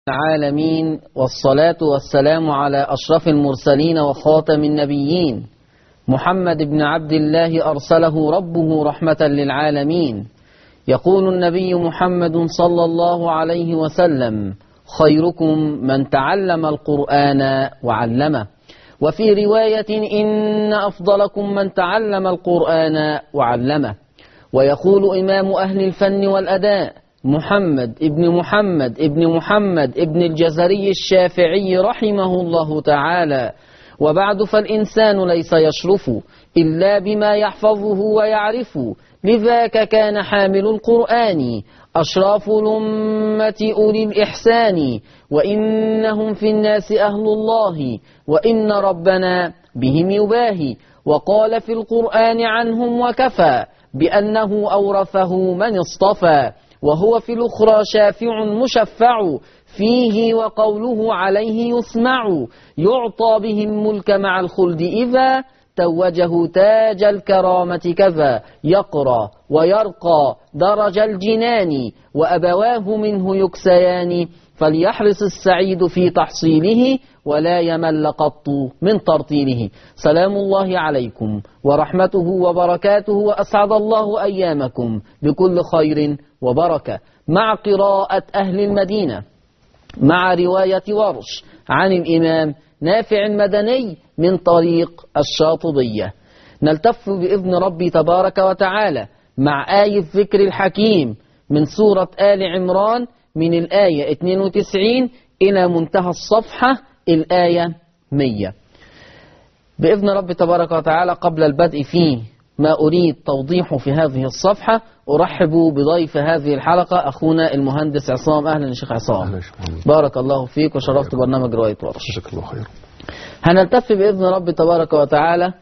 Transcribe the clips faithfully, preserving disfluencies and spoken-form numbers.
العالمين، والصلاة والسلام على أشرف المرسلين وخاتم النبيين محمد بن عبد الله أرسله ربه رحمة للعالمين. يقول النبي محمد صلى الله عليه وسلم: خيركم من تعلم القرآن وعلمه. وفي رواية: إن أفضلكم من تعلم القرآن وعلمه. ويقول إمام أهل الفن والأداء محمد ابن محمد ابن محمد ابن الجزري الشافعي رحمه الله تعالى: وبعد فالإنسان ليس يشرف إلا بما يحفظه ويعرف، لذاك كان حامل القرآن أشراف الأمة أولي الإحسان، وإنهم في الناس أهل الله وإن ربنا بهم يباهي. وقال في القرآن عنهم وكفى بأنه أورثه من اصطفى، وهو في الأخرى شافع مشفع فيه، وقوله عليه يسمع. يعطى به الملك مع الخلد إذا توجه تاج الكرامة كذا، يقرى ويرقى درج الجنان، وأبواه منه يكسيان. فليحرص السعيد في تحصيله ولا يمل قط من ترطيله. سلام الله عليكم ورحمته وبركاته، وأسعد الله أيامكم بكل خير وبركة، مع قراءة أهل المدينة مع رواية ورش عن الإمام نافع المدني من طريق الشاطبية. نلتف بإذن ربي تبارك وتعالى مع آية ذكر الحكيم من سورة آل عمران من الآية اثنين وتسعين إلى منتهى الصفحة الآية مية بإذن ربي تبارك وتعالى. قبل البدء فيه ما أريد توضيحه في هذه الصفحة، أرحب بضيف هذه الحلقة أخونا المهندس عصام. أهلا يا شيخ عصام، بارك الله فيك وشرفت برنامج رواية ورش. جزاك الله خير. هنلتف بإذن ربي تبارك وتعالى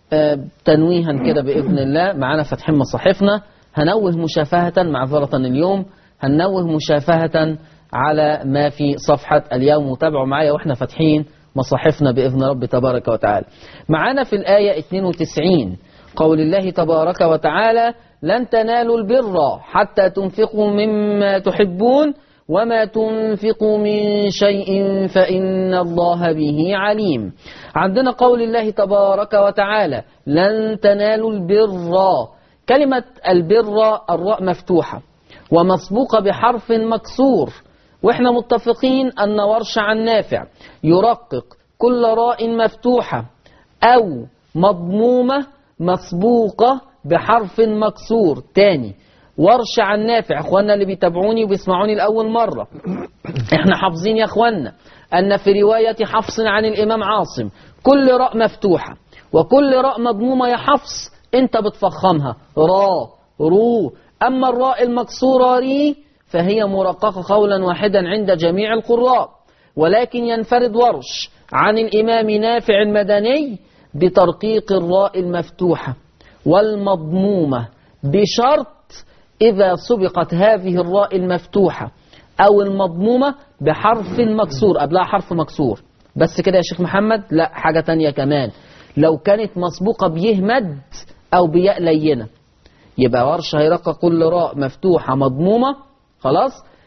تنويها كده بإذن الله. معنا فاتحين مصاحفنا، هنوه مشافهة معذرة اليوم، هنوه مشافهة على ما في صفحة اليوم. وتابعوا معايا وإحنا فاتحين مصاحفنا بإذن ربي تبارك وتعالى. معنا في الآية اثنين وتسعين قول الله تبارك وتعالى: لن تنالوا البر حتى تنفقوا مما تحبون وما تنفقوا من شيء فإن الله به عليم. عندنا قول الله تبارك وتعالى: لن تنالوا البر. كلمة البر الراء مفتوحة ومسبوقة بحرف مكسور، وإحنا متفقين أن ورش عن نافع يرقق كل راء مفتوحة أو مضمومة مسبوقة بحرف مكسور. تاني، ورش عن نافع، اخواننا اللي بيتابعوني وبيسمعوني لأول مرة، احنا حافظين يا اخواننا أن في رواية حفص عن الإمام عاصم كل راء مفتوحة وكل راء مضمومة يا حفص انت بتفخمها را رو. أما الراء المكسورة ري فهي مرققة قولا واحدا عند جميع القراء، ولكن ينفرد ورش عن الإمام نافع المدني بترقيق الراء المفتوحة والمضمومة، بشرط إذا سبقت هذه الراء المفتوحة أو المضمومة بحرف مكسور، قبلها حرف مكسور. بس كده يا شيخ محمد؟ لا، حاجة تانية كمان، لو كانت مسبوقة بيه مد أو بياء لينة يبقى ورش هيرقق كل راء مفتوحة مضمومة خلاص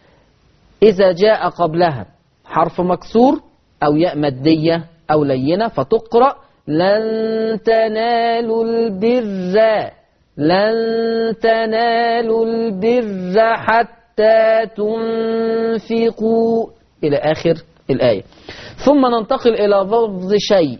إذا جاء قبلها حرف مكسور أو ياء مادية أو لينة، فتقرأ: لن تنالوا البر لن تنالوا البر حتى تنفقوا إلى آخر الآية. ثم ننتقل إلى لفظ شيء.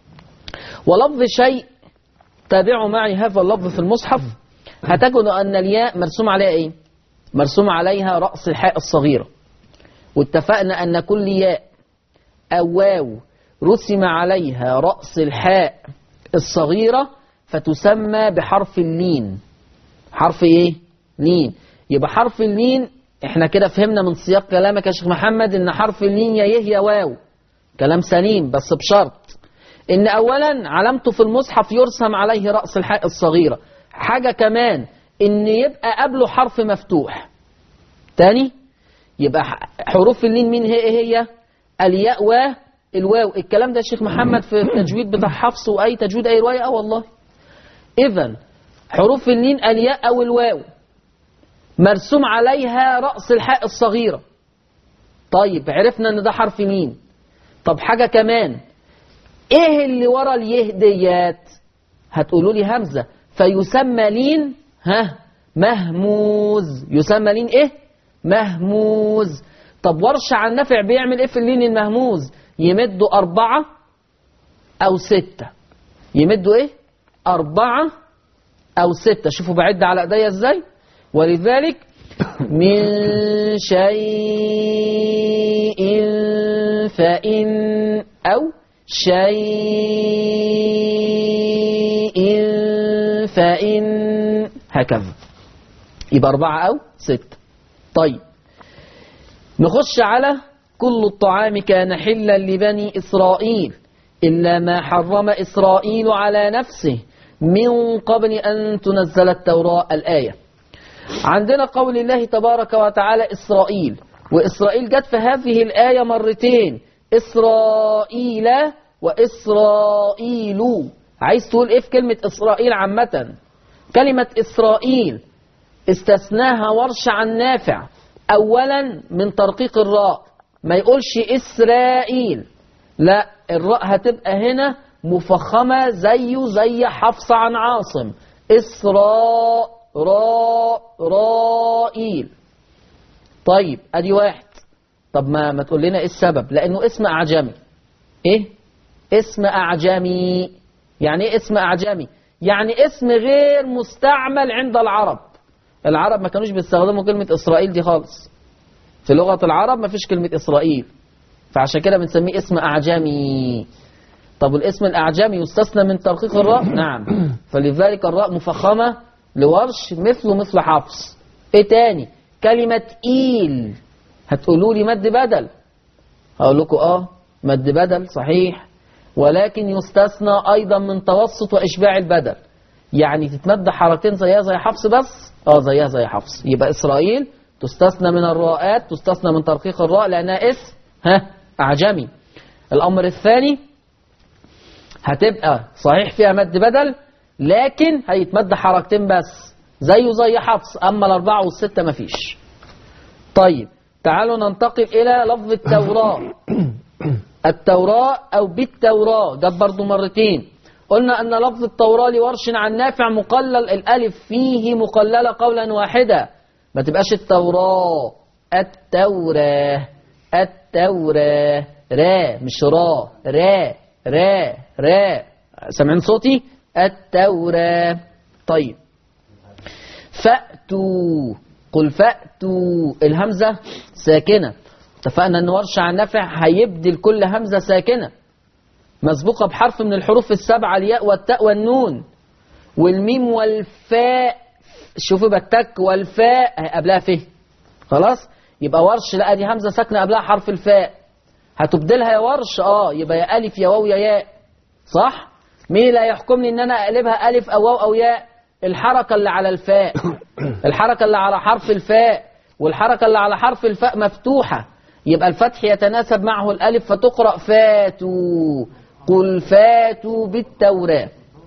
ولفظ شيء، تابعوا معي هذا اللفظ في المصحف، هتجدوا أن الياء مرسوم عليها إيه؟ مرسوم عليها رأس الحاء الصغيرة، واتفقنا أن كل ياء أو واو رسم عليها رأس الحاء الصغيرة فتسمى بحرف اللين. حرف ايه؟ لين. يبقى حرف اللين، احنا كده فهمنا من سياق كلامك يا شيخ محمد ان حرف اللين يا يه يا واو. كلام سليم، بس بشرط ان اولا علامته في المصحف يرسم عليه رأس الحاء الصغيرة. حاجة كمان، ان يبقى قبله حرف مفتوح. تاني، يبقى حروف اللين مين هي؟ هي الياء والواو. الكلام ده يا شيخ محمد في التجويد بتاع حفص واي تجويد اي رواية؟ اه والله. إذن حروف اللين الياء أو الواو مرسوم عليها رأس الحاء الصغيرة. طيب عرفنا ان ده حرف مين. طب حاجة كمان، ايه اللي ورا اليه ديات؟ هتقولوا لي همزة، فيسمى لين ها مهموز. يسمى لين ايه؟ مهموز. طب ورش عن نافع بيعمل ايه في اللين المهموز؟ يمدوا أربعة أو ستة. يمدوا ايه؟ أربعة أو ستة. شوفوا بعد على ايديا ازاي. ولذلك من شيء فإن أو شيء فإن هكذا. يبقى أربعة أو ستة. طيب نخش على كل الطعام كان حلا لبني إسرائيل إلا ما حرم إسرائيل على نفسه من قبل أن تنزل التوراة. الآية عندنا قول الله تبارك وتعالى إسرائيل، وإسرائيل جت في هذه الآية مرتين، إسرائيل وإسرائيل. عايز تقول إيه في كلمة إسرائيل عامة؟ كلمة إسرائيل استثناها ورش عن نافع أولا من ترقيق الراء، ما يقولش إسرائيل، لا، الراء هتبقى هنا مفخمة زيه زي حفص عن عاصم. إسراء راء رائيل. طيب ادي واحد. طب ما ما تقول لنا ايه السبب؟ لانه اسم اعجمي. ايه اسم اعجمي؟ يعني ايه اسم اعجمي؟ يعني اسم غير مستعمل عند العرب. العرب ما كانوش بيستخدموا كلمة اسرائيل دي خالص. في لغة العرب ما فيش كلمة اسرائيل، فعشان كده بنسميه اسم اعجمي. طب الاسم الاعجمي يستثنى من ترقيق الراء؟ نعم. فلذلك الراء مفخمة لورش مثله مثل حفص. ايه تاني؟ كلمة إيل، هتقولوا لي مد بدل. هقول لكم اه مد بدل صحيح، ولكن يستثنى ايضا من توسط واشباع البدل. يعني تتمد حركتين زيها زي حفص بس، اه زيها زي حفص. يبقى اسرائيل تستثنى من الراءات، تستثنى من ترقيق الراء لانها اسم ها اعجمي. الامر الثاني هتبقى صحيح فيها مد بدل، لكن هيتمد حركتين بس زيه زي حفص، اما الاربعه والسته مفيش. طيب تعالوا ننتقل الى لفظ التوراة. التوراة او بالتوراة جت برضو مرتين. قلنا ان لفظ التوراة لورش عن نافع مقلل، الالف فيه مقللة قولا واحدا، ما تبقاش التوراة. التوراة التوراة را مش را، را را را. سامعين صوتي؟ التوراة. طيب فأتوا، قل فأتوا، الهمزة ساكنة. اتفقنا ان ورش عن نافع هيبدل كل همزة ساكنة مسبوقة بحرف من الحروف السبعة، الياء والتاء والنون والميم والفاء. شوفوا بالتك والفاء قبلها فيه، خلاص. يبقى ورش لا دي همزة ساكنة قبلها حرف الفاء، هتبدلها يا ورش اه يبقى يا ألف يا واو يا ياء، صح؟ مين لا يحكمني ان انا اقلبها ألف او واو او ياء؟ الحركة اللي على الفاء، الحركة اللي على حرف الفاء، والحركة اللي على حرف الفاء مفتوحة، يبقى الفتح يتناسب معه الألف فتقرأ فاتوا. قل فاتوا بالتوراة.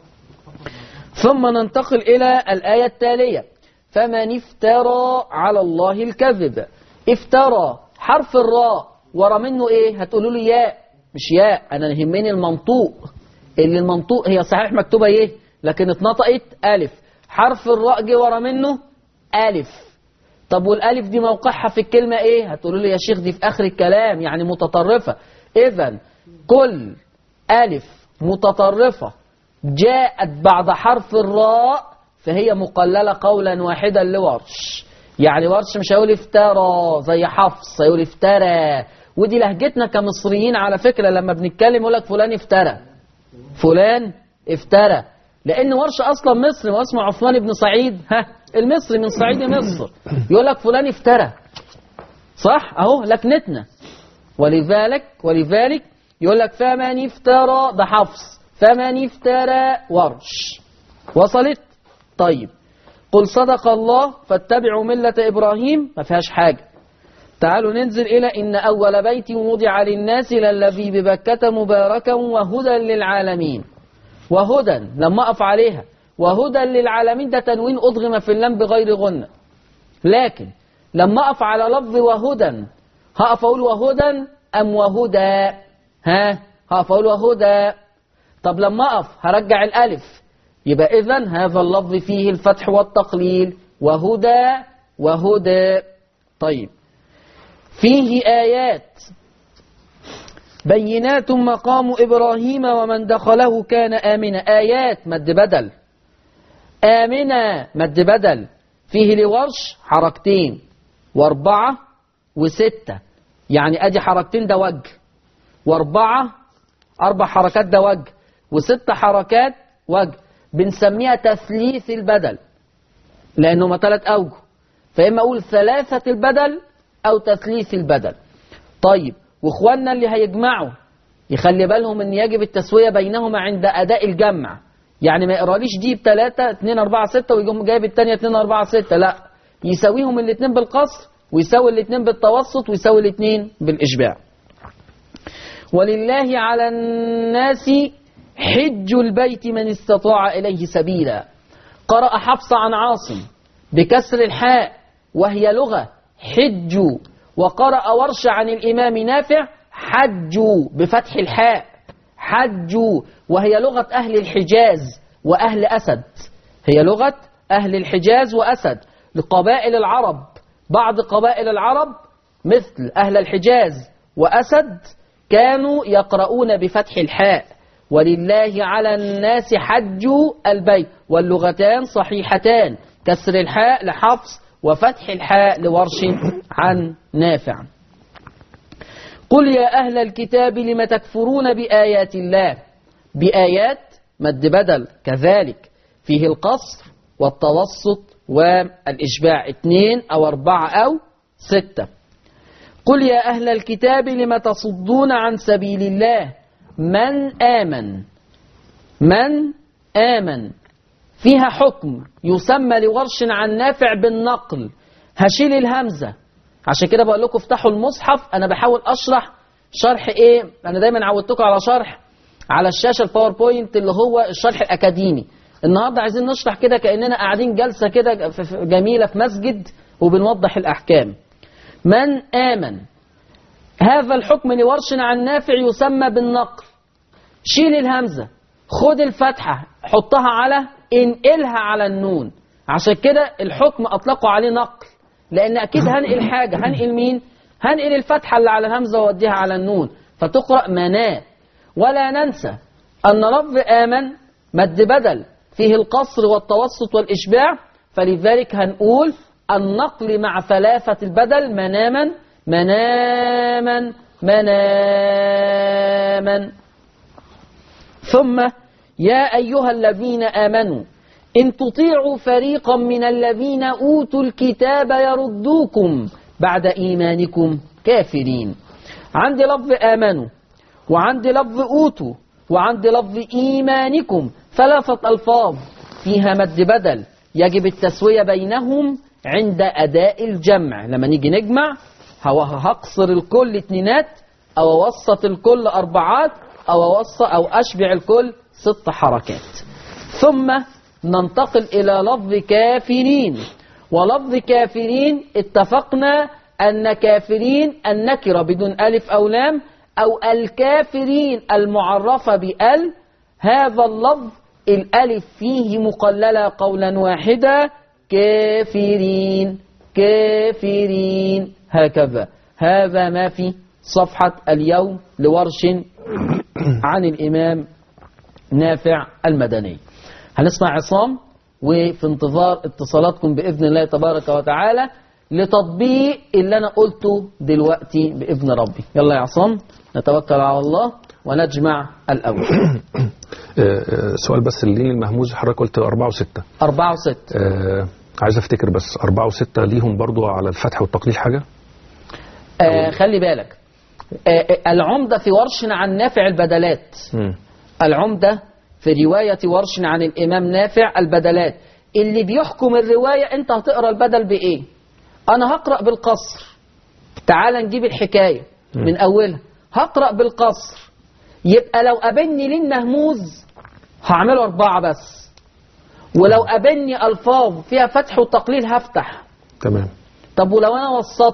ثم ننتقل إلى الآية التالية، فمن افترى على الله الكذب. افترى حرف الراء ورا منه ايه؟ هتقولوا لي ياء، مش ياء، انا يهمني المنطوق. اللي المنطوق هي صحيح مكتوبة ايه لكن اتنطقت ألف. حرف الراء جه ورا منه ألف. طب والألف دي موقعها في الكلمة ايه؟ هتقولوا لي يا شيخ دي في آخر الكلام يعني متطرفة. إذن كل ألف متطرفة جاءت بعد حرف الراء فهي مقللة قولا واحدا لورش. يعني ورش مش هيقول افترى زي حفص، هيقول افترى. ودي لهجتنا كمصريين على فكرة، لما بنتكلم يقول لك فلان افترى، فلان افترى، لأن ورش أصلا مصري، واسمه عثمان بن سعيد ها المصري من صعيد مصر، يقول لك فلان افترى، صح؟ أهو لكنتنا. ولذلك ولذلك يقول لك فمن افترى ده حفص، فمن افترى ورش. وصلت؟ طيب قل صدق الله فاتبعوا ملة إبراهيم، ما فيهاش حاجة. تعالوا ننزل إلى إن أول بيت وضع للناس للذي ببكة مباركا وهدى للعالمين. وهدى لما أقف عليها وهدى للعالمين ده تنوين أضغم في اللام بغير غنة، لكن لما أقف على لفظ وهدى هقف أقول وهدى أم وهدى؟ ها هقف أقول وهدى. طب لما أقف هرجع الألف، يبقى إذن هذا اللفظ فيه الفتح والتقليل، وهدى وهدى. طيب فيه آيات بينات مقام إبراهيم ومن دخله كان آمنا. آيات مد بدل، آمنا مد بدل. فيه لورش حركتين واربعة وستة، يعني أدي حركتين ده وجه، واربعة أربع حركات ده وجه، وست حركات وجه. بنسميها تثليث البدل لأنه ما ثلاث أوجه، فإما أقول ثلاثة البدل أو تثليث البدل. طيب واخواننا اللي هيجمعوا يخلي بالهم ان يجب التسوية بينهما عند اداء الجمع، يعني ما يقراليش دي بثلاثة اتنين اربعة ستة ويقوم جايب التانية اتنين اربعة ستة، لا، يساويهم الاتنين بالقصر ويساوي الاتنين بالتوسط ويساوي الاتنين بالاشباع. ولله على الناس حج البيت من استطاع اليه سبيلا. قرأ حفص عن عاصم بكسر الحاء وهي لغة حجوا، وقرأ ورش عن الإمام نافع حجوا بفتح الحاء، حجوا، وهي لغة أهل الحجاز وأهل أسد. هي لغة أهل الحجاز وأسد لقبائل العرب. بعض قبائل العرب مثل أهل الحجاز وأسد كانوا يقرؤون بفتح الحاء. ولله على الناس حج البيت، واللغتان صحيحتان، كسر الحاء لحفص وفتح الحاء لورش عن نافع. قل يا أهل الكتاب لم تكفرون بآيات الله. بآيات مد بدل كذلك فيه القصر والتوسط والإشباع، اثنين أو أربعة أو ستة. قل يا أهل الكتاب لم تصدون عن سبيل الله من آمن. من آمن فيها حكم يسمى لورش عن نافع بالنقل، هشيل الهمزة. عشان كده بقول لكم افتحوا المصحف، أنا بحاول أشرح شرح إيه، أنا دايما عودتكم على شرح على الشاشة الباوربوينت اللي هو الشرح الأكاديمي. النهاردة عايزين نشرح كده كأننا قاعدين جلسة كده جميلة في مسجد وبنوضح الأحكام. من آمن هذا الحكم لورش عن نافع يسمى بالنقل. شيل الهمزة، خد الفتحة حطها على انقلها على النون. عشان كده الحكم أطلقوا عليه نقل، لأن أكيد هنقل حاجة. هنقل مين؟ هنقل الفتحة اللي على الهمزة ووديها على النون فتقرأ مناه. ولا ننسى أن لفظ آمن مد بدل فيه القصر والتوسط والإشباع، فلذلك هنقول النقل مع ثلاثة البدل مناما مناما مناما. ثم يا أيها الذين آمنوا إن تطيعوا فريقا من الذين أوتوا الكتاب يردوكم بعد إيمانكم كافرين. عندي لفظ آمنوا، وعندي لفظ أوتوا، وعندي لفظ إيمانكم، ثلاثة ألفاظ فيها مد بدل يجب التسوية بينهم عند أداء الجمع. لما نيجي نجمع هقصر الكل اتنينات أو أوسط الكل أربعات أو أوسط أو أشبع الكل ست حركات. ثم ننتقل إلى لفظ كافرين. ولفظ كافرين اتفقنا أن كافرين النكرة بدون ألف أو لام، أو الكافرين المعرفة بأل، هذا اللفظ الألف فيه مقللة قولا واحدا كافرين كافرين هكذا. هذا ما في صفحة اليوم لورش عن الإمام نافع المدني. هنسمع عصام وفي انتظار اتصالاتكم بإذن الله تبارك وتعالى لتطبيق اللي أنا قلته دلوقتي بإذن ربي. يلا يا عصام نتوكل على الله ونجمع الأول. سؤال بس اللي المهموز حضرتك قلت أربعة وستة. أربعة وستة. آه عايز افتكر بس أربعة وستة ليهم برضو على الفتح والتقليل حاجة؟ آه خلي بالك، آه العمدة في ورش عن نافع البدلات. م. العمدة في رواية ورش عن الإمام نافع البدلات. اللي بيحكم الرواية أنت هتقرأ البدل بإيه؟ أنا هقرأ بالقصر. تعال نجيب الحكاية م. من أولها. هقرأ بالقصر، يبقى لو قابلني لين مهموز هعمله أربعة بس، ولو قابلني ألفاظ فيها فتح وتقليل هفتح. تمام. طب ولو أنا وسطت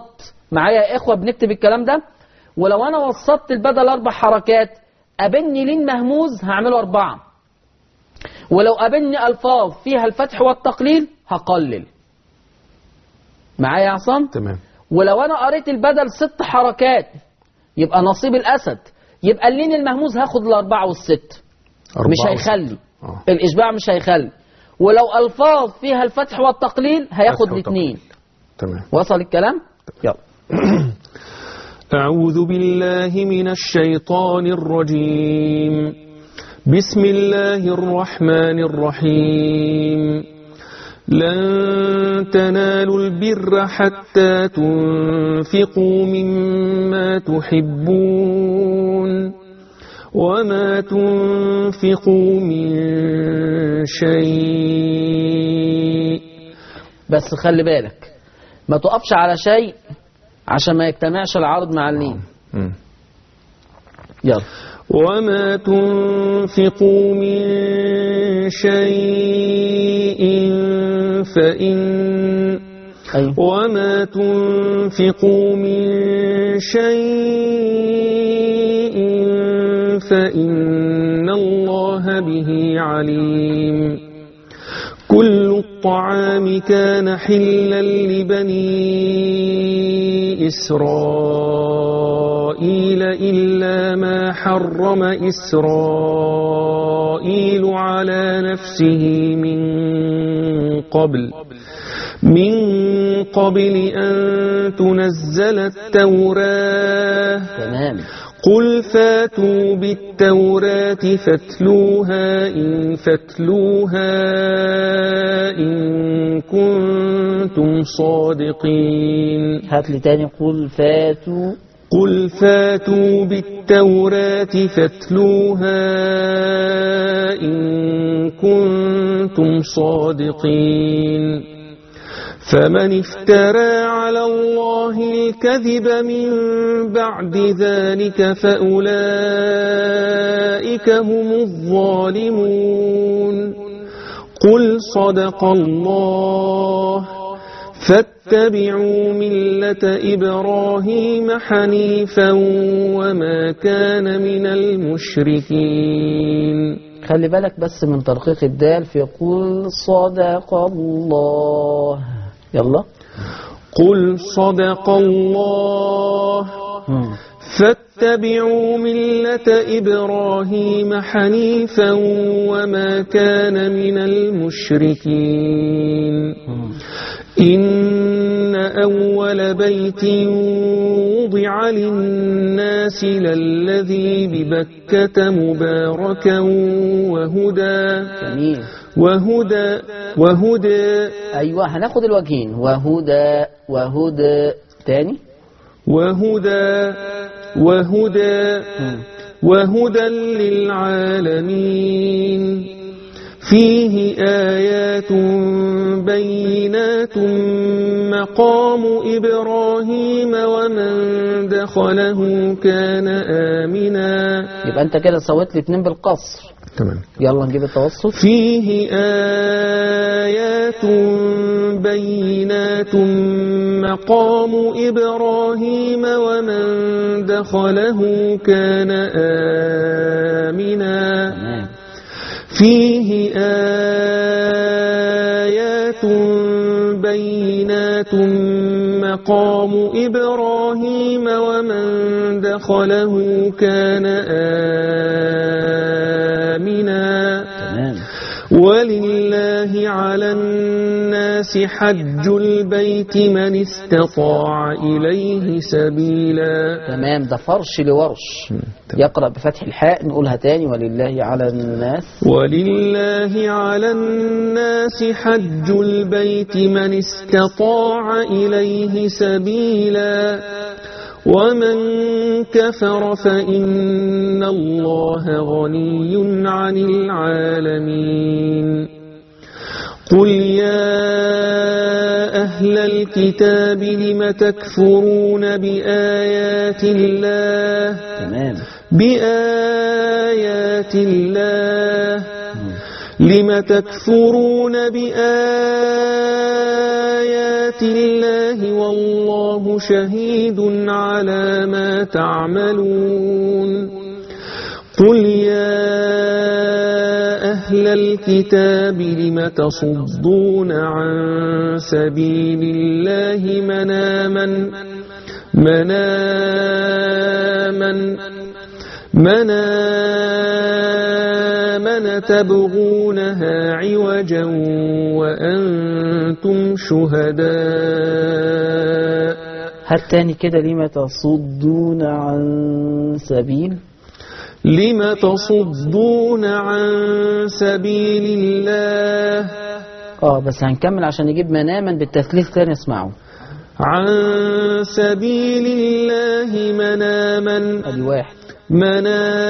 معايا يا إخوة بنكتب الكلام ده. ولو أنا وسطت البدل أربع حركات قابلني لين مهموز هعمله أربعة، ولو قابلني ألفاظ فيها الفتح والتقليل هقلل. معايا يا عصام؟ تمام. ولو أنا قريت البدل ست حركات يبقى نصيب الأسد، يبقى اللين المهموز هاخد الأربعة والست، مش هيخلي آه. الإشباع مش هيخلي. ولو ألفاظ فيها الفتح والتقليل هياخد الاثنين. تمام. وصل الكلام؟ يلا. أعوذ بالله من الشيطان الرجيم. بسم الله الرحمن الرحيم. لن تنالوا البر حتى تنفقوا مما تحبون وما تنفقوا من شيء. بس خلي بالك ما تقفش على شيء عشان ما يجتمعش العرض مع اللين. يلا. وما تنفقوا من شيء فإن أيوة. وما تنفقوا من شيء فإن الله به عليم. كل الطعام كان حلا لبني إسرائيل إلا ما حرم إسرائيل على نفسه من قبل من قبل أن تنزل التوراة. تمام. قل فاتوا بالتوراة فاتلوها إن فاتلوها إن كنتم صادقين. هات لي تاني. قل فاتوا قل فاتوا بالتوراة فاتلوها إن كنتم صادقين. فمن افترى على الله الكذب من بعد ذلك فأولئك هم الظالمون. قل صدق الله فاتبعوا ملة إبراهيم حنيفا وما كان من المشركين. خلي بالك بس من ترقيق الدال في قل صدق الله. يلا. قل صدق الله فاتبعوا ملة إبراهيم حنيفا وما كان من المشركين. إن أول بيت وضع للناس للذي ببكة مباركا وهدى جميل. وهدى وهدى أيوة هناخد الوجهين. وهدى وهدى تاني. وهدى وهدى وهدى للعالمين. فيه آيات بينات مقام إبراهيم ومن دخله كان آمنا. يبقى أنت كده سويت لي اتنين بالقصر. تمام. يلا نجيب التوسط. فيه آيات بينات مقام إبراهيم ومن دخله كان آمنا. فيه آيات بينات مقام إبراهيم ومن دخله كان آمنا. ولله على الناس حج البيت من استطاع إليه سبيلا. تمام. ده فرش لورش. يقرأ بفتح الحاء. نقولها تاني. ولله على الناس ولله على الناس حج البيت من استطاع إليه سبيلا ومن كفر فإن الله غني عن العالمين. قل يا أهل الكتاب لم تكفرون بآيات الله تمام. بآيات الله لم لم تكفرون بآيات الله والله شهيد على ما تعملون قل يا أهل الكتاب لم تصدون عن سبيل الله من آمن من آمن من آمن تبغونها عوجا وأنتم شهداء. هات تاني كده، لما تصدون عن سبيل لم تصدون عن سبيل الله. اه بس هنكمل عشان نجيب مناما بالتثليث تاني، اسمعوا. عن سبيل الله من آمن. ادي واحد. من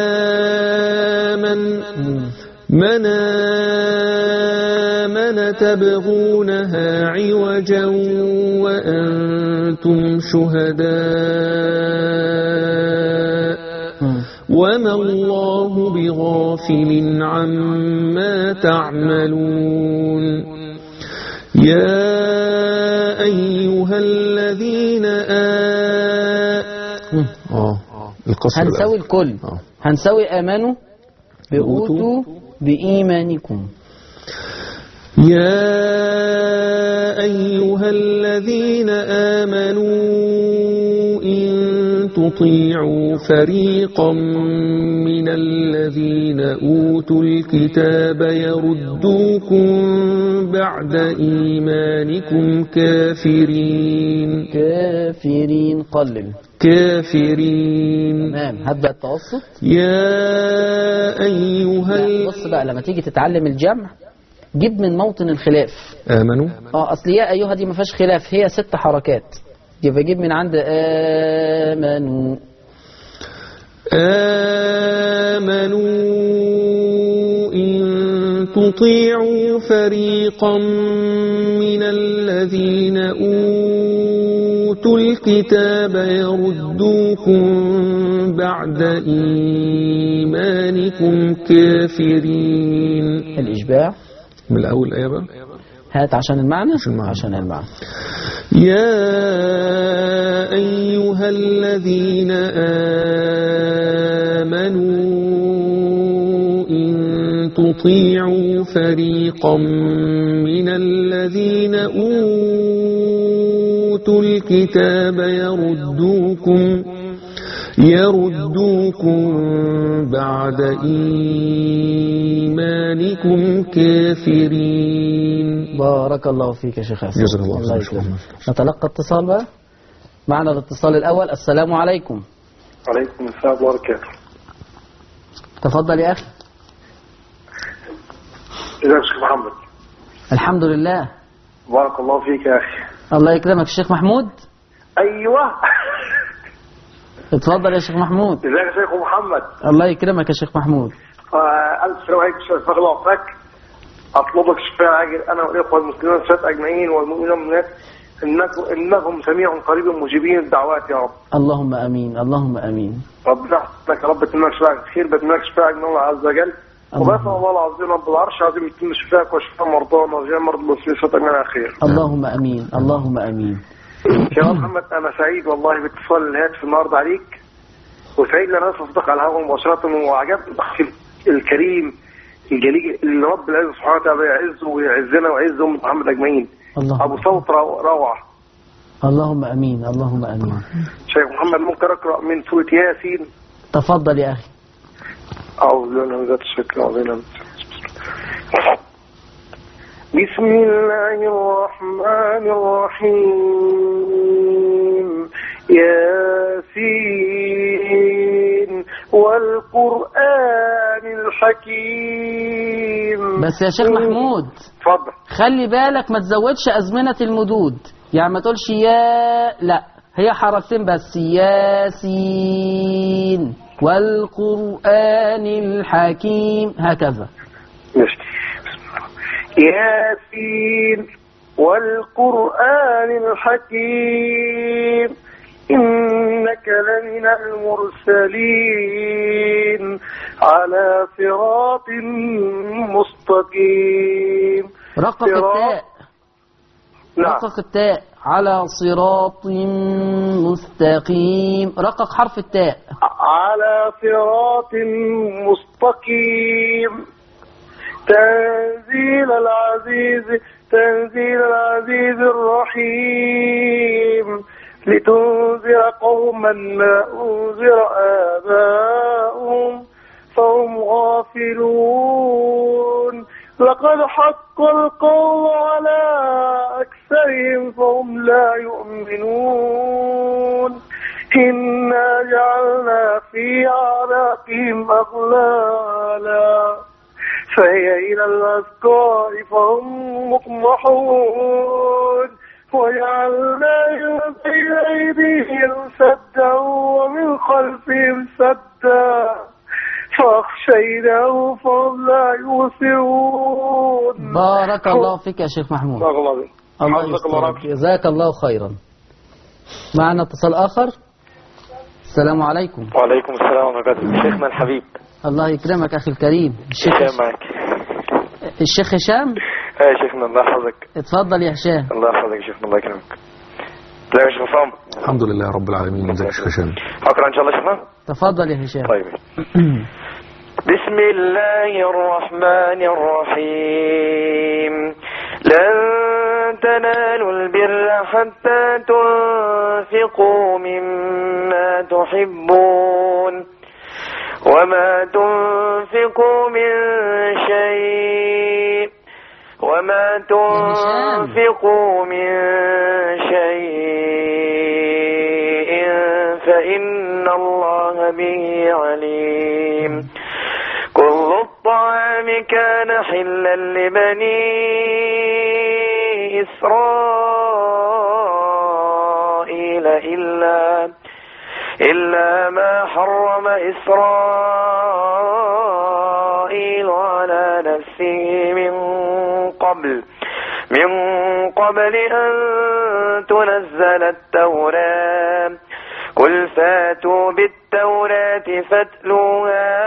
آمن من آمن تبغونها عوجا وأنتم شهداء وما الله بغافل عما تعملون. يا أيها الذين آمنوا هنسوي الكل. آه. هنسوي آمنوا بأوتوا بإيمانكم. يا أيها الذين آمنوا إن تطيعوا فريقا من الذين أوتوا الكتاب يردوكم بعد إيمانكم كافرين. كافرين قلل. كافرين. تمام. هبدأ التوسط. يا أيها ال... بص بقى، لما تيجي تتعلم الجمع جيب من موطن الخلاف. آمنوا. اه اصل يا أيها دي ما فيهاش خلاف، هي ست حركات، يبقى جيب من عند آمنوا. آمنوا إن تطيعوا فريقا من الذين أوتوا الكتاب يردوكم بعد إيمانكم كافرين. الإشباع من الأول آية بقى. هات عشان المعنى. عشان المعنى. عشان المعنى. يا أيها الذين آمنوا إن تطيعوا فريقا من الذين أوتوا الكتاب يردوكم يردوكم بعد إيمانكم كافرين. بارك الله فيك يا شيخ حسن. جزاك الله الله خير. يكرمك. نتلقى اتصال بقى. معنا الاتصال الأول. السلام عليكم. عليكم السلام ورحمة الله وبركاته. تفضل يا أخي. ازيك يا شيخ محمد؟ الحمد لله. بارك الله فيك يا أخي. الله يكرمك. الشيخ محمود. أيوة. اتفضل يا شيخ محمود. ازيك يا شيخ محمد؟ الله يكرمك يا شيخ محمود. آه ألف سلام عليكم شيخ فخر الله وفاك. أطلبك الشفاء عاجل أنا والإخوة المسلمين والسادة أجمعين والمؤمنين والمؤمنات إنكم إنهم سميع قريب مجيبين الدعوات يا رب. اللهم امين. اللهم امين. ربنا يحفظك يا رب، يتمنى شفاءك خير، بتمنى شفاءك من الله عز وجل. وبسأل الله العظيم رب العرش العظيم يتم شفاءك وشفاء مرضانا وجميع مرضى المسلمين صدق منها خير. اللهم امين. اللهم امين. يا محمد أنا سعيد والله باتصال الهاتف النهارده عليك، وسعيد لأن أنا أصدق على الهواء مباشرة، وعجبني الأخ الكريم الجليل اللي رب العزة سبحانه وتعالى يعزه ويعزنا ويعز أمة محمد أجمعين. أبو صوت روعة. اللهم امين. اللهم امين. شيخ محمد ممكن أقرأ من سورة ياسين؟ تفضل يا أخي. أعوذ بالله من ذات الشيطان الرجيم. بسم الله الرحمن الرحيم. ياسين والقرآن الحكيم. بس يا شيخ محمود اتفضل. خلي بالك ما تزودش أزمنة المدود، يعني ما تقولش يا، لا هي حركتين بس. ياسين والقرآن الحكيم، هكذا. ماشي. ياسين والقرآن الحكيم إنك لمن المرسلين على صراط مستقيم. رقق صراط- التاء. نعم. رقق التاء. على صراط مستقيم. رقق حرف التاء. على صراط مستقيم. تنزيل العزيز تنزيل العزيز الرحيم. لتنذر قوما ما أنذر آباؤهم فهم غافلون. لقد حق القول على أكثرهم فهم لا يؤمنون. إنا جعلنا في أعناقهم أغلالا فهي إلى الأذقان فهم مقمحون. وجعلنا بين أيديهم سدا ومن خلفهم سدا فأخشيناه فهم لا يبصرون. بارك الله فيك يا شيخ محمود. الله الله يسترك. جزاك الله خيرا. معنا اتصال آخر. السلام عليكم. وعليكم السلام ورحمة الله وبركاته. شيخنا الحبيب. الله يكرمك أخي الكريم. الشيخ هشام معك. الشيخ هشام. اه يا شيخنا الله يحفظك. اتفضل يا هشام. الله يحفظك يا شيخنا الله يكرمك. ازيك يا شيخ عصام؟ الحمد لله رب العالمين. ازيك يا شيخ هشام؟ اقرا ان شاء الله يا شيخنا. تفضل يا هشام. طيب. بسم الله الرحمن الرحيم. لن تنالوا البر حتى تنفقوا مما تحبون وما تنفقوا من شيء وما تنفقوا من شيء فإن الله به عليم. كل الطعام كان حلا لبني إسرائيل إلا إلا ما حرم إسرائيل على نفسه من قبل من قبل أن تنزل التوراة. قل فاتوا بالتوراة فاتلوها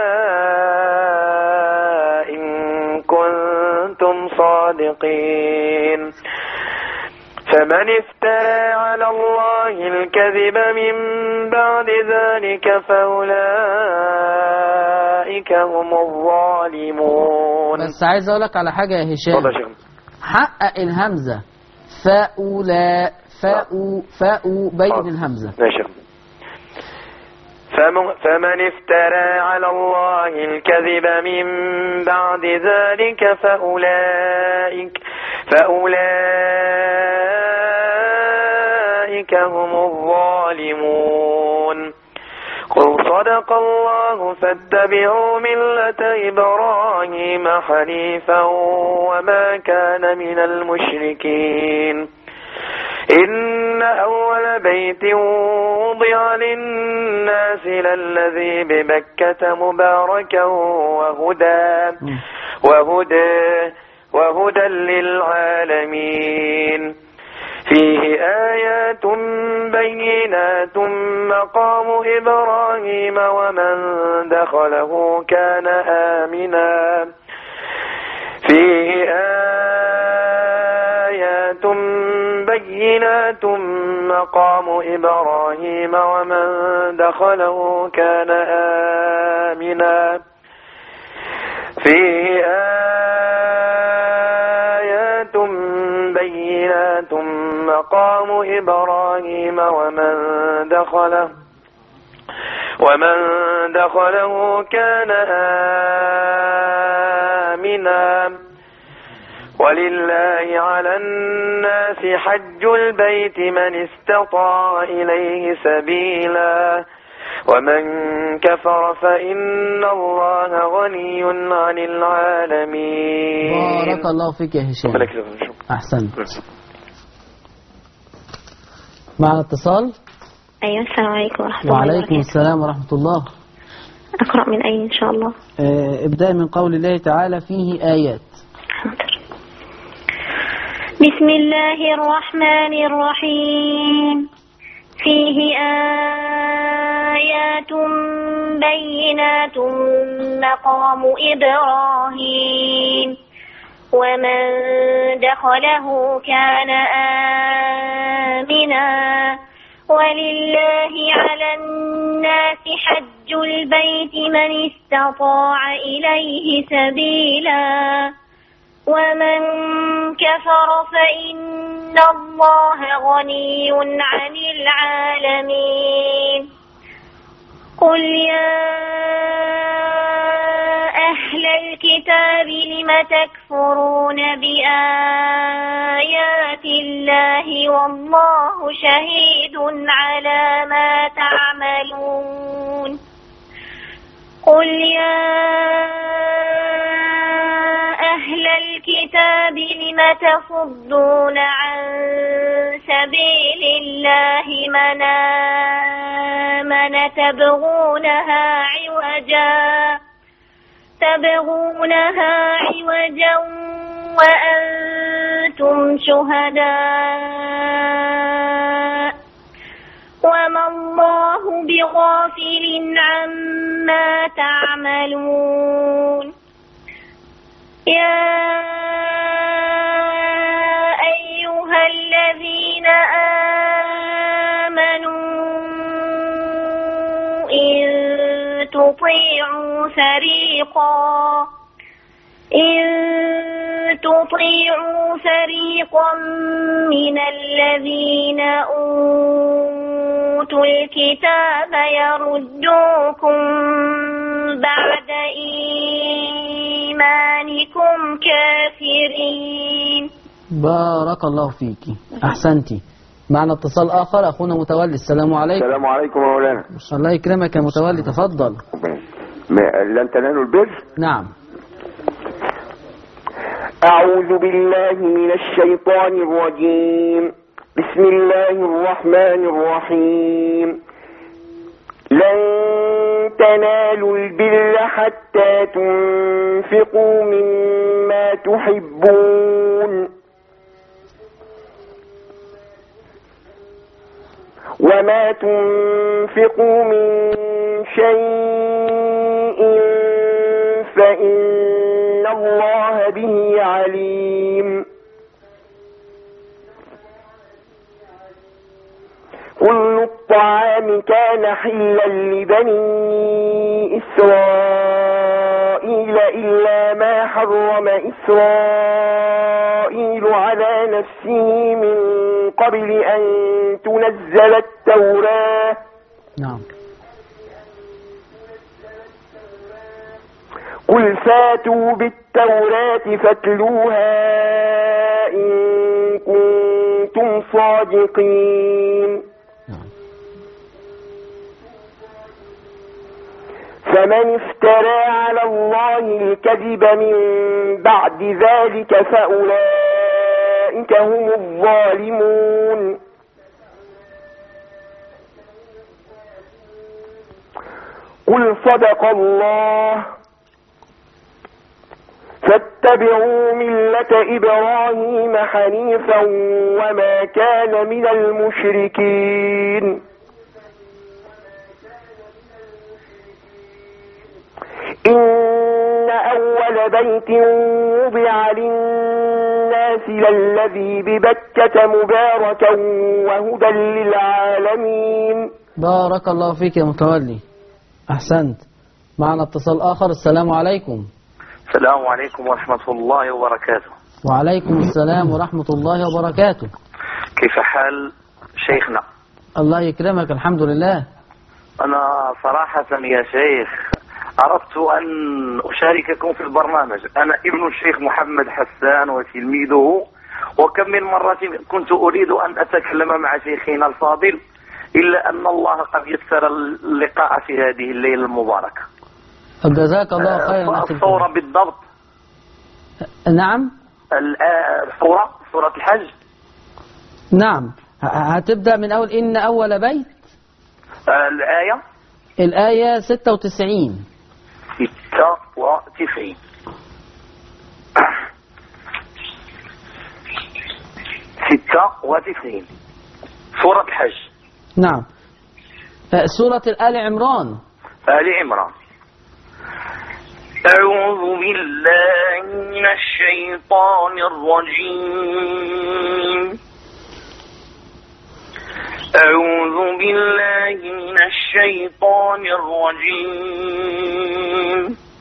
إن كنتم صادقين. فمن افترى على الله الكذب من بعد ذلك فأولئك هم الظالمون. بس عايز اقول لك على حاجة يا هشام. اتفضل يا شيخ. حقق الهمزة. فأولا فأو فأو بين الهمزة. ماشي. فمن افترى على الله الكذب من بعد ذلك فأولئك فأولئك هم الظالمون. قل صدق الله فاتبعوا ملة إبراهيم حنيفا وما كان من المشركين. إن أول بيت وضع للناس للذي ببكة مباركا وهدى وهدى وهدى للعالمين. فيه آيات بينات مقام إبراهيم ومن دخله كان آمنا. فيه آيات بينات مقام إبراهيم ومن دخله كان آمنا. فيه آيات بينات مقام إبراهيم ومن دخله ومن دخله كان آمنا. ولله على الناس حج البيت من استطاع إليه سبيلا ومن كفر فإن الله غني عن العالمين. بارك الله فيك يا هشام. أحسنت. مع اتصال. أيوة السلام عليكم ورحمة الله وعليكم وبركاته. السلام ورحمة الله. أقرأ من أين إن شاء الله؟ آه، ابدأ من قول الله تعالى فيه آيات. حاضر. بسم الله الرحمن الرحيم. فيه آيات بينات مقام إبراهيم ومن دخله كان آمنا ولله على الناس حج البيت من استطاع إليه سبيلا ومن كفر فإن الله غني عن العالمين قل يا أهل الكتاب لم تكفرون بآيات الله والله شهيد على ما تعملون قل يا أهل الكتاب لم تصدون عن سبيل الله من آمن تبغونها عوجا تبغونها عوجا وأنتم شهداء وما الله بغافل عما تعملون يا أيها الذين آمنوا إن تطيعوا فريقا إن تطيعوا فريقا من الذين أوتوا الكتاب يردوكم بعد إيمانكم كافرين. بارك الله فيك، أحسنتي. معنا اتصال آخر، أخونا متولي. السلام عليكم. السلام عليكم يا مولانا. الله يكرمك يا متولي، تفضل. لن تنالوا البر. نعم. أعوذ بالله من الشيطان الرجيم. بسم الله الرحمن الرحيم. لن تنالوا البر حتى تنفقوا مما تحبون وما تنفقوا من شيء فإن الله به عليم. كل الطعام كان حلا لبني إسرائيل إلا ما حرم إسرائيل على نفسه من قبل أن تنزل التوراة. نعم. قل فاتوا بالتوراة فاتلوها إن كنتم صادقين. فمن افترى على الله الكذب من بعد ذلك فأولئك هم الظالمون. قل صدق الله فاتبعوا ملة إبراهيم حنيفا وما كان من المشركين. إن أول بيت وضع للناس للذي ببكة مباركا وهدى للعالمين. بارك الله فيك يا متولي، أحسنت. معنا اتصال آخر. السلام عليكم. السلام عليكم ورحمة الله وبركاته. وعليكم السلام ورحمة الله وبركاته. كيف حال شيخنا؟ الله يكرمك، الحمد لله. أنا صراحة يا شيخ أردت أن أشارككم في البرنامج. أنا ابن الشيخ محمد حسان وتلميذه، وكم من مرة كنت أريد أن أتكلم مع شيخنا الفاضل، إلا أن الله قد يسر اللقاء في هذه الليلة المباركة. جزاك الله خيرا. الصورة بالضبط. نعم. الصورة سورة الحج. نعم. هتبدأ من أول إن أول بيت. الآية الآية ستة وتسعين. ستة وتسعين. ستة وتسعين سورة الحج. نعم. سورة آل عمران. آل عمران. أعوذ بالله من الشيطان الرجيم أعوذ بالله من الشيطان الرجيم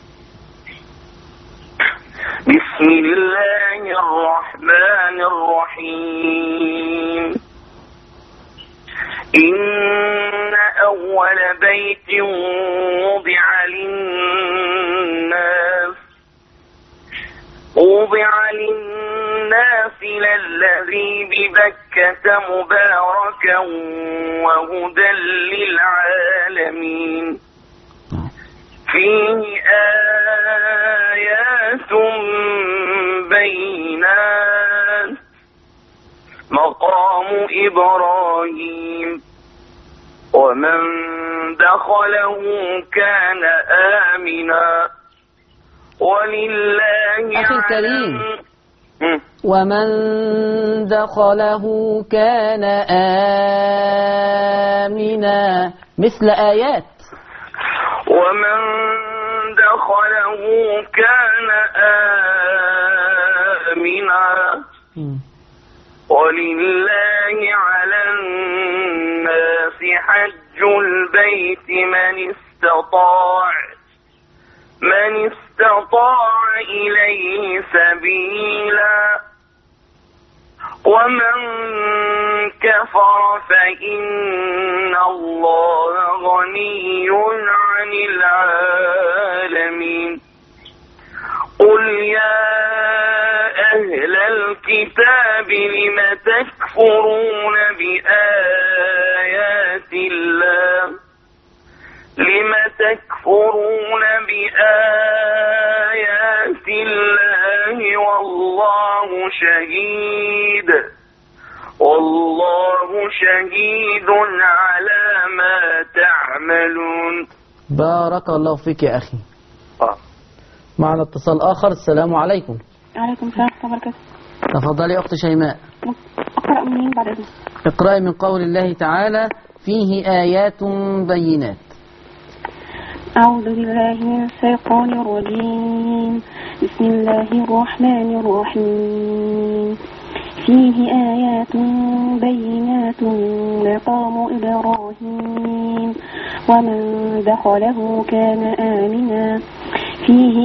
بسم الله الرحمن الرحيم إن أول بيت وضع للناس وضع للناس للذي ببكة مباركا وهدى للعالمين فيه آيات بينات مقام إبراهيم ومن دخله كان آمنا ولله أخي الكريم على ومن دخله كان آمنا مثل آيات ومن دخله كان آمنا ولله على الناس حج البيت من استطاع من استطاع إليه سبيلا ومن كفر فإن الله غني عن العالمين قل يا أهل الكتاب لم تكفرون بآيات الله لم تكفرون بآيات الله والله شهيد والله شهيد على ما تعملون. بارك الله فيك يا أخي. آه. معنا اتصال آخر. السلام عليكم. وعليكم السلام ورحمة الله وبركاته. تفضلي أخت شيماء. أقرأ منين بعد إذنك؟ اقرأي من قول الله تعالى فيه آيات بينات. أعوذ بالله من الشيطان الرجيم بسم الله الرحمن الرحيم فيه آيات بينات مقام إبراهيم ومن دخله كان آمنا فيه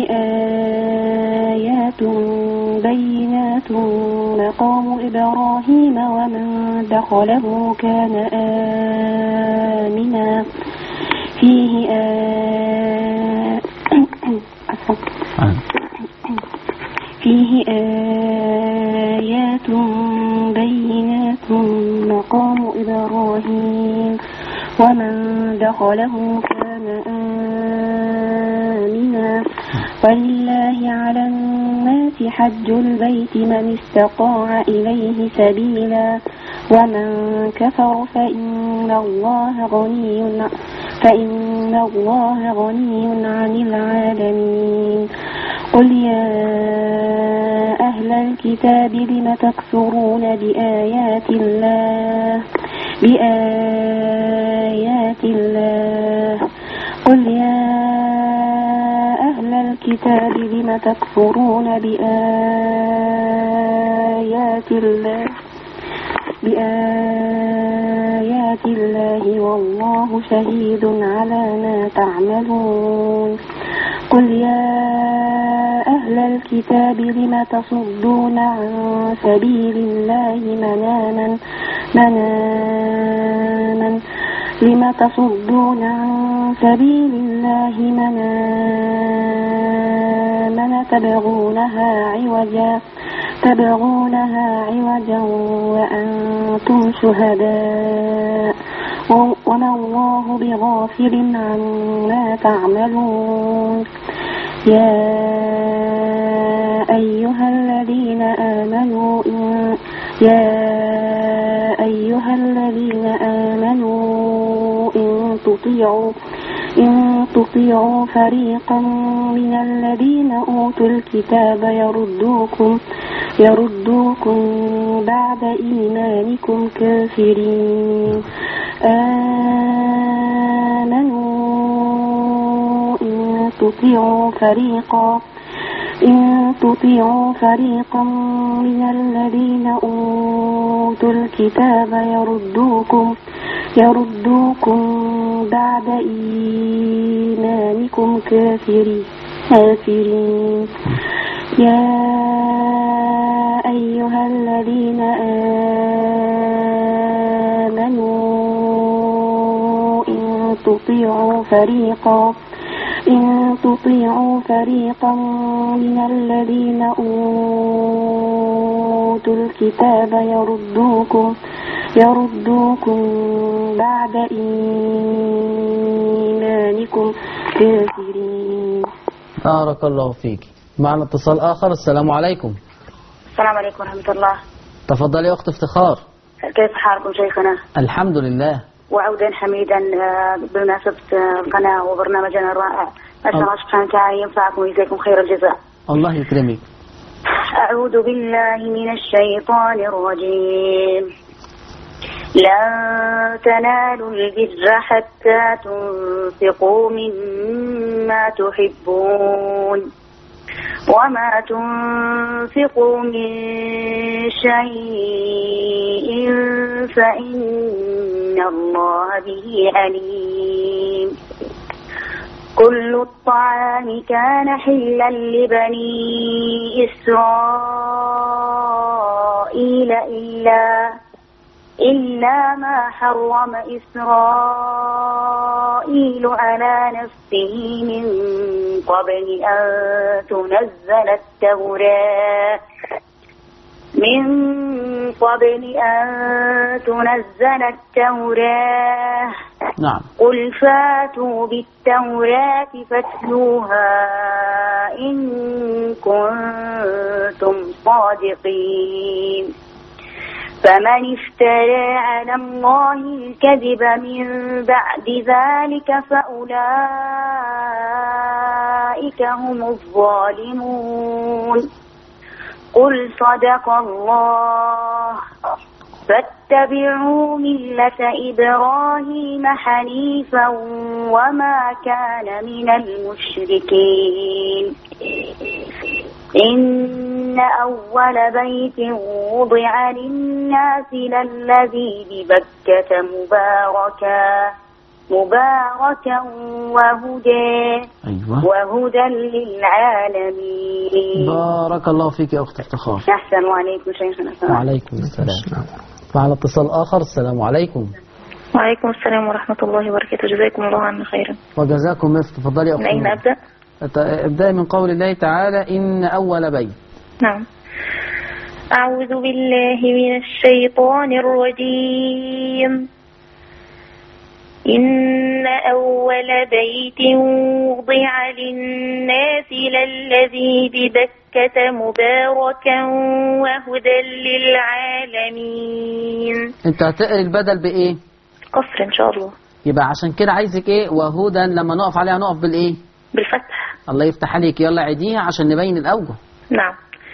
آيات بينات مقام إبراهيم ومن دخله كان آمنا فيه آيات فيه آيات بينات مقام إبراهيم ومن دخله كان آمنا ولله على الناس حج البيت من استطاع إليه سبيلا ومن كفر فإن الله غني فإن الله غني عن العالمين قل يا أهل الكتاب لم تكفرون بآيات الله بآيات الله قل يا أهل الكتاب لم تكفرون بآيات الله بآيات الله والله شهيد على ما تعملون قل يا أهل الكتاب لم تصدون عن سبيل الله من آمن من آمن لم تصدون عن سبيل الله من آمن تبغونها عوجا تبغونها عوجا وأنتم شهداء وما الله بغافل عما تعملون يا أيها الذين آمنوا إن يا أيها الذين آمنوا إن تطيعوا إن تطيعوا فريقا من الذين أوتوا الكتاب يردوكم يردوكم بعد إيمانكم كافرين آمنوا إن تطيعوا فريقا إن تطيعوا فريقا من الذين أوتوا الكتاب يردوكم يردوكم بعد إيمانكم كافرين كافرين يا أيها الذين آمنوا إن تطيعوا فريقا إن تطيعوا فريقا من الذين أوتوا الكتاب يردوكم يردوكم بعد إيمانكم كافرين. بارك الله فيك. معنا اتصال آخر. السلام عليكم. السلام عليكم ورحمة الله. تفضلي يا أخت افتخار. كيف حالكم شيخنا؟ الحمد لله. وعودا حميدا بمناسبة القناة وبرنامجنا الرائع. أسأل الله سبحانه وتعالى ينفعكم ويجزاكم خير الجزاء. الله يكرمك. أعوذ بالله من الشيطان الرجيم. لن تنالوا البر حتى تنفقوا مما تحبون وما تنفقوا من شيء فإن الله به عليم. كل الطعام كان حلا لبني إسرائيل إلا إلا ما حرم إسرائيل على نفسه من قبل أن تنزل التوراة من قبل أن تنزل التوراة. نعم. قل فاتوا بالتوراة فاتلوها إن كنتم صادقين. فمن افترى على الله الكذب من بعد ذلك فأولئك هم الظالمون. قل صدق الله فاتبعوا ملة إبراهيم حنيفا وما كان من المشركين. إن أول بيت وضع للناس للذي ببكة مباركا مباركا وهدى أيوة. وهدى للعالمين. بارك الله فيك يا أخت افتخار. أحسن. وعليكم شيخنا. وعليكم السلام. معنا اتصال آخر. السلام عليكم. وعليكم السلام ورحمة الله وبركاته. جزاكم الله عنا خيرا. وجزاكم مثل. تفضلي يا أخت. من أين أبدأ؟ ابدأ من قول الله تعالى إن أول بيت. نعم. أعوذ بالله من الشيطان الرجيم. إن أول بيت وضع للناس للذي ببكة مباركا وهدى للعالمين. انت هتقري البدل بإيه؟ قصر إن شاء الله. يبقى عشان كده عايزك إيه؟ وهدى لما نقف عليها نقف بالإيه؟ بالفتح. الله يفتح عليك. يلا عيديها عشان نبين الأوجه. نعم.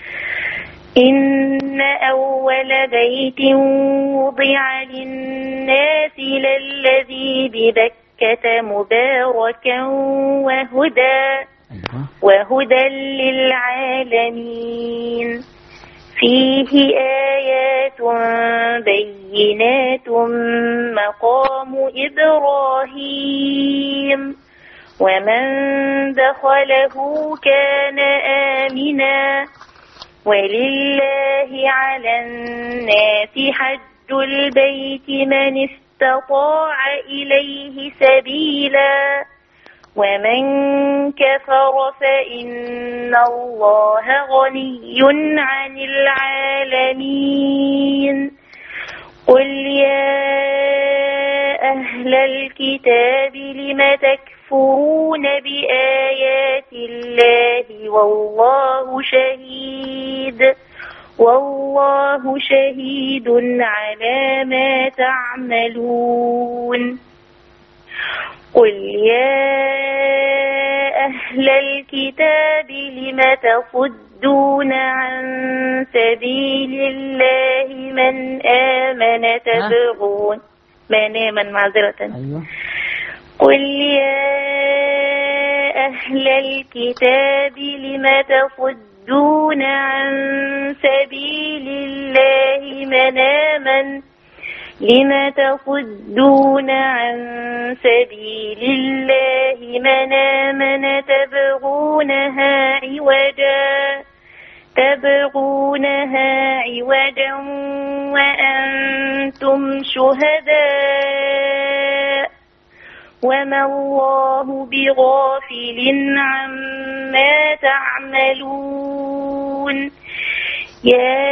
إن أول بيت وضع للناس للذي ببكة مباركا وهدى أيوة. وهدى للعالمين. فيه آيات بينات مقام إبراهيم ومن دخله كان آمنا ولله على الناس حج البيت من استطاع إليه سبيلا ومن كفر فإن الله غني عن العالمين. قل يا أهل الكتاب لم تكفرون بآيات الله والله شهيد والله شهيد على ما تعملون. قل يا أهل الكتاب لم تصدون عن سبيل الله من آمن تبغون من آمن معذرة. أيوة. قل يا أهل الكتاب لم تصدون عن سبيل الله من آمن لم تصدون عن سبيل الله من آمن تبغونها عوجا تبغونها عوجا وأنتم شهداء وما الله بغافل عما تعملون يا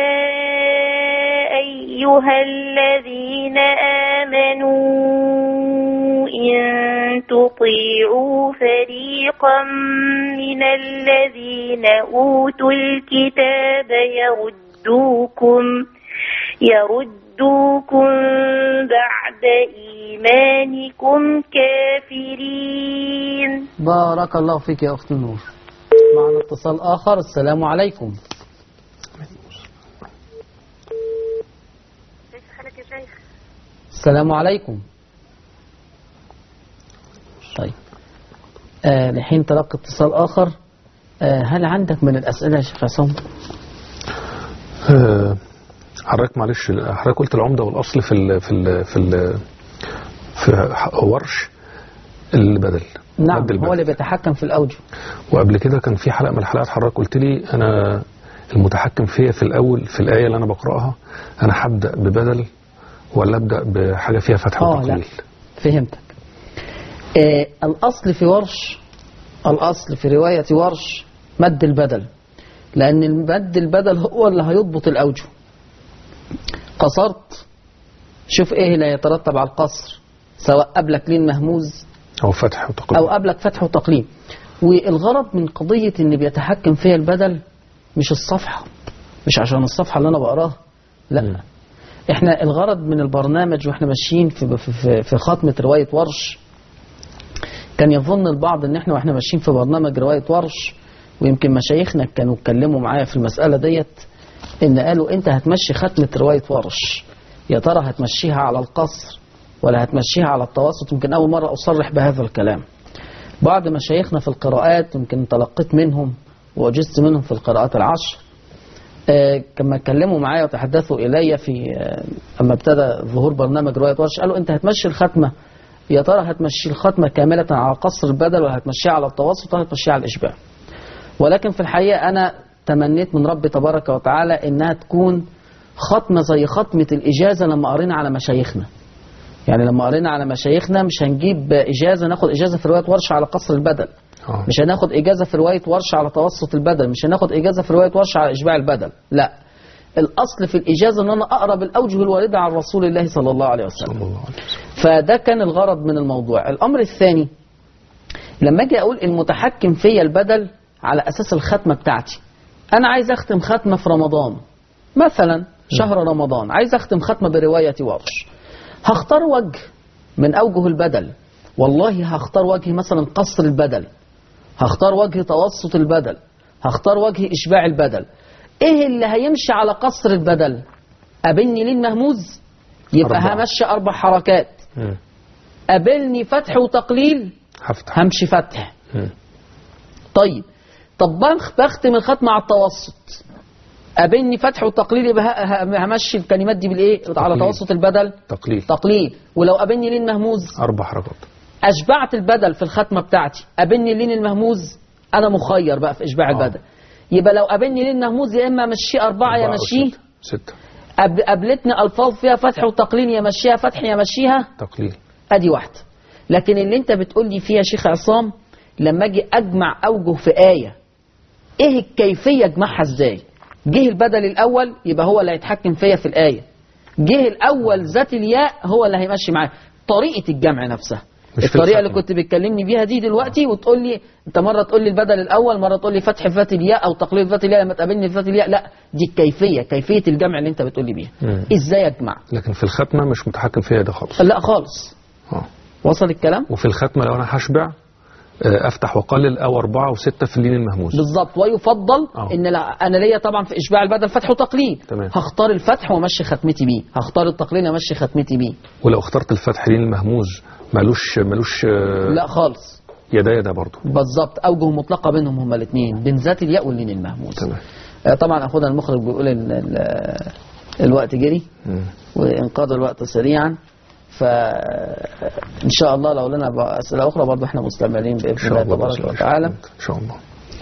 أيها الذين آمنوا إن تطيعوا فريقا من الذين أوتوا الكتاب يردوكم يردوكم بعد إيمانكم كافرين. بارك الله فيك يا أخت النور. معنا اتصال آخر. السلام عليكم. السلام عليكم. طيب آه لحين تلقى اتصال آخر. آه هل عندك من الأسئلة يا شيخ عصام؟ آه حضرتك معلش حضرتك قلت العمدة والأصل في ال في ال في ال في ورش البدل. نعم هو اللي بيتحكم في الأوجه. وقبل كده كان في حلقة من الحلقات حضرتك قلت لي أنا المتحكم فيها في الأول في الآية اللي أنا بقرأها أنا هبدأ ببدل ولا أبدأ بحاجة فيها فتح وتقليل؟ فهمتك. آه الأصل في ورش الأصل في رواية ورش مد البدل، لأن مد البدل هو اللي هيضبط الأوجه. قصرت شوف إيه اللي يترتب على القصر، سواء قبلك لين مهموز أو فتح وتقليل أو قبلك فتح وتقليل. والغرض من قضية إن بيتحكم فيها البدل مش الصفحة، مش عشان الصفحة اللي أنا بقراها، لا م. احنا الغرض من البرنامج واحنا ماشيين في في في خاتمة رواية ورش، كان يظن البعض ان احنا واحنا ماشيين في برنامج رواية ورش، ويمكن مشايخنا كانوا اتكلموا معايا في المسألة ديت، ان قالوا انت هتمشي ختمة رواية ورش، يا ترى هتمشيها على القصر ولا هتمشيها على التوسط؟ يمكن اول مرة اصرح بهذا الكلام. بعض مشايخنا في القراءات يمكن تلقيت منهم وأجزت منهم في القراءات العشر، آه كما اتكلموا معايا وتحدثوا إلي في آه أما ابتدى ظهور برنامج رواية ورش، قالوا أنت هتمشي الختمة، يا ترى هتمشي الختمة كاملة على قصر البدل ولا هتمشيها على التوسط ولا هتمشيها على الإشباع؟ ولكن في الحقيقة أنا تمنيت من ربي تبارك وتعالى إنها تكون ختمة زي ختمة الإجازة لما قرينا على مشايخنا. يعني لما قرينا على مشايخنا مش هنجيب إجازة ناخد إجازة في رواية ورش على قصر البدل، أوه. مش هناخد إجازة في رواية ورش على توسط البدل، مش هناخد إجازة في رواية ورش على إشباع البدل، لا. الأصل في الإجازة أن أنا أقرب الأوجه الواردة عن رسول الله صلى الله عليه وسلم. فده كان الغرض من الموضوع. الأمر الثاني لما أجي أقول المتحكم فيا البدل على أساس الختمة بتاعتي، أنا عايز أختم ختمة في رمضان مثلا، شهر رمضان، عايز أختم ختمة برواية ورش، هختار وجه من أوجه البدل، والله هختار وجه مثلا قصر البدل، هختار وجه توسط البدل، هختار وجه إشباع البدل. إيه اللي هيمشي على قصر البدل؟ أبني لين مهموز يبقى أربعة. همشي أربع حركات. م. أبني فتح وتقليل هفتح. همشي فتح. م. طيب طب بختم الختمة على التوسط، أبني فتح وتقليل يبقى همشي الكلمات دي بالإيه؟ على توسط البدل تقليل تقليل. ولو أبني لين مهموز أربع حركات. أشبعت البدل في الختمة بتاعتي، أبني لين المهموز، أنا مخير بقى في إشباع آه. البدل. يبقى لو أبني لين مهموز يا إما أمشيه أربعة يا مشيه ستة. قابلتني ألفاظ فيها فتح وتقليل يا مشيها فتح يا مشيها تقليل. أدي واحدة. لكن اللي أنت بتقول لي فيها شيخ عصام لما أجي أجمع أوجه في آية، إيه الكيفية أجمعها إزاي؟ جه البدل الأول يبقى هو اللي هيتحكم فيا في الآية، جه الأول ذات الياء هو اللي هيمشي معايا. طريقة الجمع نفسها، الطريقة اللي كنت بتكلمني بيها دي دلوقتي، وتقول لي انت مرة تقول لي البدل الأول، مرة تقول لي فتح فات الياء أو تقليل فات الياء لما تقابلني فات الياء، لا دي الكيفية، كيفية الجمع اللي انت بتقول لي بيها. مم. ازاي اجمع؟ لكن في الختمة مش متحكم فيها ده خالص. لا خالص. اه وصل الكلام؟ وفي الختمة لو انا هشبع افتح واقلل او اربعة وستة في اللين المهموز بالظبط. ويفضل أوه. ان انا ليا طبعا في اشباع البدل فتح وتقليل، تمام. هختار الفتح وامشي ختمتي بيه، هختار التقليل وامشي ختمتي بيه. ولو اخترت الفتح لين المهموز مالوش مالوش لا خالص، يدا يدا برضه بالظبط، أوجه مطلقة بينهم هما الاثنين، بين ذات الياء واللين المهموس. تمام. آه طبعا أخونا المخرج بيقول ال ال الوقت جري وانقضى الوقت سريعا، فإن شاء الله لو لنا أسئلة أخرى برضه احنا مستمرين بإذن الله تبارك وتعالى إن شاء الله.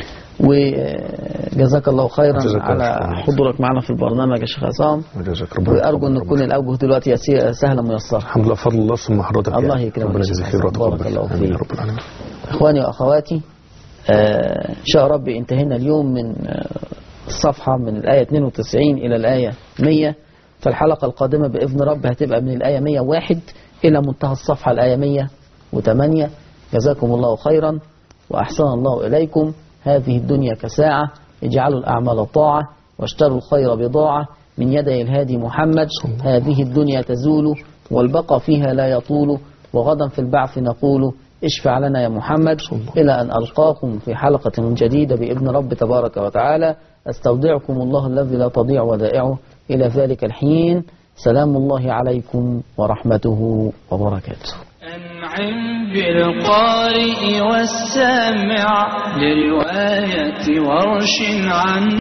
وجزاك الله خيرا على حضورك معنا في البرنامج يا شيخ عصام، وأرجو أن تكون الأوجه دلوقتي سهلة ميسرة. الحمد لله بفضل الله ثم حضرتك. الله يكرمك ربنا يجزيك خير بارك الله فيك. يا رب العالمين. إخواني وأخواتي، آه إن شاء ربي انتهينا اليوم من آه الصفحة من الآية اثنين وتسعين إلى الآية مية. فالحلقة القادمة بإذن رب هتبقى من الآية مية وواحد إلى منتهى الصفحة الآية مية وثمانية. جزاكم الله خيرا وأحسن الله إليكم. هذه الدنيا كساعة، اجعلوا الأعمال طاعة واشتروا الخير بضاعة من يدي الهادي محمد. هذه الدنيا تزول والبقى فيها لا يطول، وغدا في البعث نقول اشفع لنا يا محمد. إلى أن ألقاكم في حلقة جديدة بإذن رب تبارك وتعالى، أستودعكم الله الذي لا تضيع ودائعه. إلى ذلك الحين، سلام الله عليكم ورحمته وبركاته. أنعم بالقارئ والسامع لرواية ورش عن